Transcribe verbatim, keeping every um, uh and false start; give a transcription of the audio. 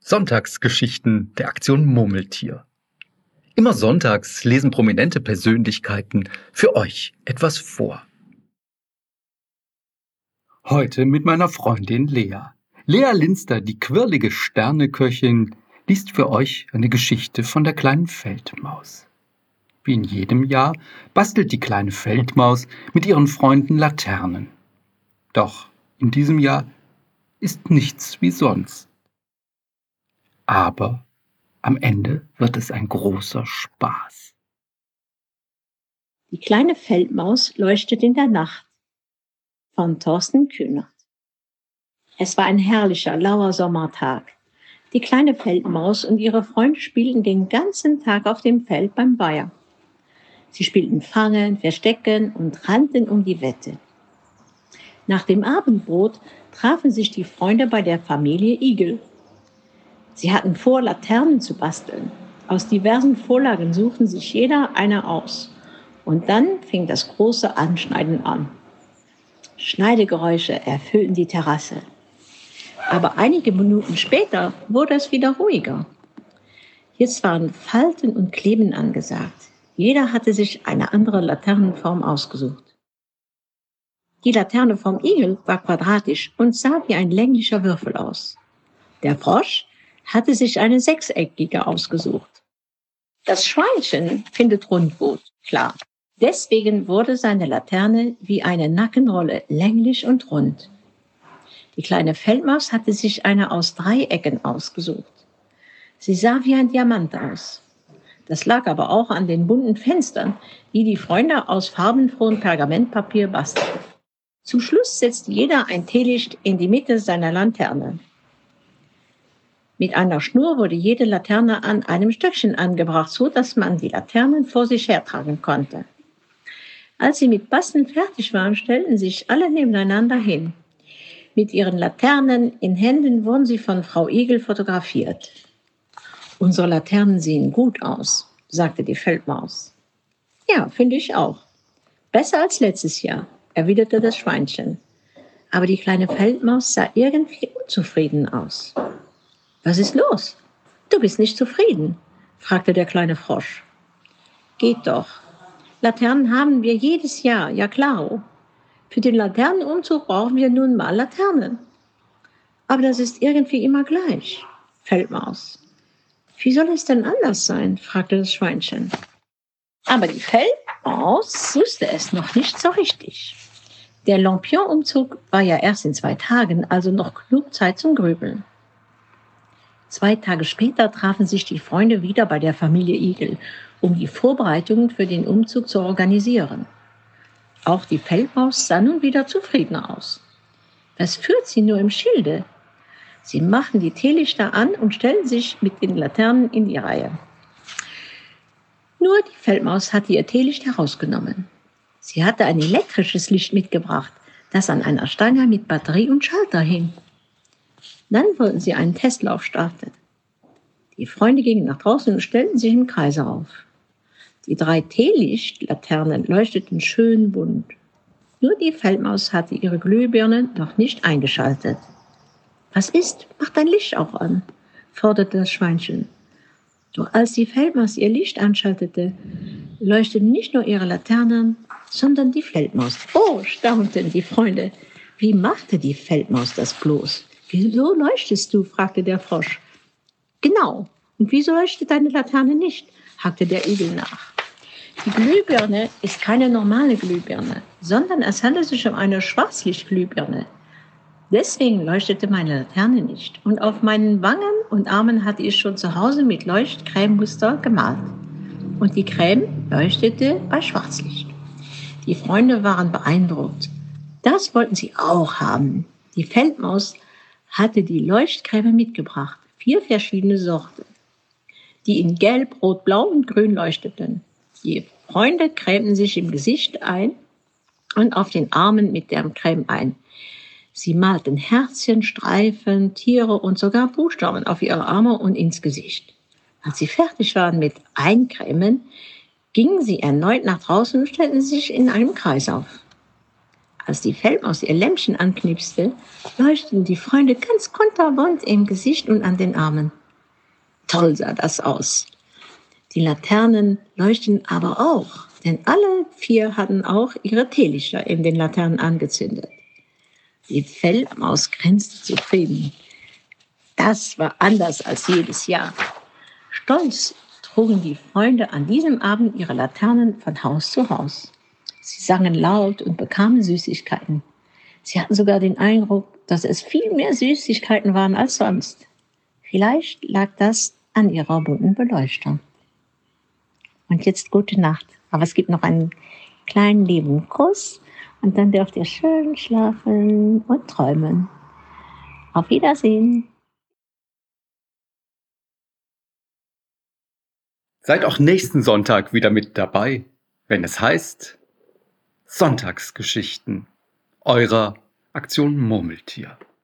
Sonntagsgeschichten der Aktion Murmeltier. Immer sonntags lesen prominente Persönlichkeiten für euch etwas vor. Heute mit meiner Freundin Lea. Lea Linster, die quirlige Sterneköchin, liest für euch eine Geschichte von der kleinen Feldmaus. Wie in jedem Jahr bastelt die kleine Feldmaus mit ihren Freunden Laternen. Doch in diesem Jahr ist nichts wie sonst. Aber am Ende wird es ein großer Spaß. Die kleine Feldmaus leuchtet in der Nacht von Thorsten Kühnert. Es war ein herrlicher, lauer Sommertag. Die kleine Feldmaus und ihre Freunde spielten den ganzen Tag auf dem Feld beim Weiher. Sie spielten Fangen, Verstecken und rannten um die Wette. Nach dem Abendbrot trafen sich die Freunde bei der Familie Igel. Sie hatten vor, Laternen zu basteln. Aus diversen Vorlagen suchten sich jeder eine aus. Und dann fing das große Anschneiden an. Schneidegeräusche erfüllten die Terrasse. Aber einige Minuten später wurde es wieder ruhiger. Jetzt waren Falten und Kleben angesagt. Jeder hatte sich eine andere Laternenform ausgesucht. Die Laterne vom Igel war quadratisch und sah wie ein länglicher Würfel aus. Der Frosch hatte sich eine sechseckige ausgesucht. Das Schweinchen findet rund gut, klar. Deswegen wurde seine Laterne wie eine Nackenrolle länglich und rund. Die kleine Feldmaus hatte sich eine aus Dreiecken ausgesucht. Sie sah wie ein Diamant aus. Das lag aber auch an den bunten Fenstern, die die Freunde aus farbenfrohem Pergamentpapier bastelten. Zum Schluss setzte jeder ein Teelicht in die Mitte seiner Laterne. Mit einer Schnur wurde jede Laterne an einem Stöckchen angebracht, so dass man die Laternen vor sich hertragen konnte. Als sie mit Basteln fertig waren, stellten sich alle nebeneinander hin. Mit ihren Laternen in Händen wurden sie von Frau Igel fotografiert. »Unsere Laternen sehen gut aus«, sagte die Feldmaus. »Ja, finde ich auch. Besser als letztes Jahr«, erwiderte das Schweinchen. Aber die kleine Feldmaus sah irgendwie unzufrieden aus. »Was ist los? Du bist nicht zufrieden?«, fragte der kleine Frosch. »Geht doch. Laternen haben wir jedes Jahr, ja klaro. Für den Laternenumzug brauchen wir nun mal Laternen. Aber das ist irgendwie immer gleich«, Feldmaus. »Wie soll es denn anders sein?«, fragte das Schweinchen. Aber die Feldmaus wusste es noch nicht so richtig. Der Lampion-Umzug war ja erst in zwei Tagen, also noch genug Zeit zum Grübeln. Zwei Tage später trafen sich die Freunde wieder bei der Familie Igel, um die Vorbereitungen für den Umzug zu organisieren. Auch die Feldmaus sah nun wieder zufriedener aus. Was führt sie nur im Schilde? Sie machten die Teelichter an und stellten sich mit den Laternen in die Reihe. Nur die Feldmaus hatte ihr Teelicht herausgenommen. Sie hatte ein elektrisches Licht mitgebracht, das an einer Stange mit Batterie und Schalter hing. Dann wollten sie einen Testlauf starten. Die Freunde gingen nach draußen und stellten sich im Kreis auf. Die drei Teelichtlaternen leuchteten schön bunt. Nur die Feldmaus hatte ihre Glühbirne noch nicht eingeschaltet. »Was ist? Mach dein Licht auch an«, forderte das Schweinchen. Doch als die Feldmaus ihr Licht anschaltete, leuchteten nicht nur ihre Laternen, sondern die Feldmaus. »Oh«, staunten die Freunde, »wie machte die Feldmaus das bloß?« »Wieso leuchtest du?«, fragte der Frosch. »Genau, und wieso leuchtet deine Laterne nicht?«, hakte der Igel nach. »Die Glühbirne ist keine normale Glühbirne, sondern es handelt sich um eine Schwarzlichtglühbirne. Deswegen leuchtete meine Laterne nicht. Und auf meinen Wangen und Armen hatte ich schon zu Hause mit Leuchtcrememuster gemalt. Und die Creme leuchtete bei Schwarzlicht.« Die Freunde waren beeindruckt. Das wollten sie auch haben. Die Feldmaus hatte die Leuchtcreme mitgebracht, vier verschiedene Sorten, die in Gelb, Rot, Blau und Grün leuchteten. Die Freunde cremten sich im Gesicht ein und auf den Armen mit der Creme ein. Sie malten Herzchen, Streifen, Tiere und sogar Buchstaben auf ihre Arme und ins Gesicht. Als sie fertig waren mit Eincremen, gingen sie erneut nach draußen und stellten sich in einem Kreis auf. Als die Feldmaus ihr Lämpchen anknipste, leuchteten die Freunde ganz kunterbunt im Gesicht und an den Armen. Toll sah das aus. Die Laternen leuchteten aber auch, denn alle vier hatten auch ihre Teelichter in den Laternen angezündet. Die Feldmaus grinste zufrieden. Das war anders als jedes Jahr. Stolz trugen die Freunde an diesem Abend ihre Laternen von Haus zu Haus. Sie sangen laut und bekamen Süßigkeiten. Sie hatten sogar den Eindruck, dass es viel mehr Süßigkeiten waren als sonst. Vielleicht lag das an ihrer bunten Beleuchtung. Und jetzt gute Nacht. Aber es gibt noch einen kleinen lieben Kuss und dann dürft ihr schön schlafen und träumen. Auf Wiedersehen. Seid auch nächsten Sonntag wieder mit dabei, wenn es heißt Sonntagsgeschichten eurer Aktion Murmeltier.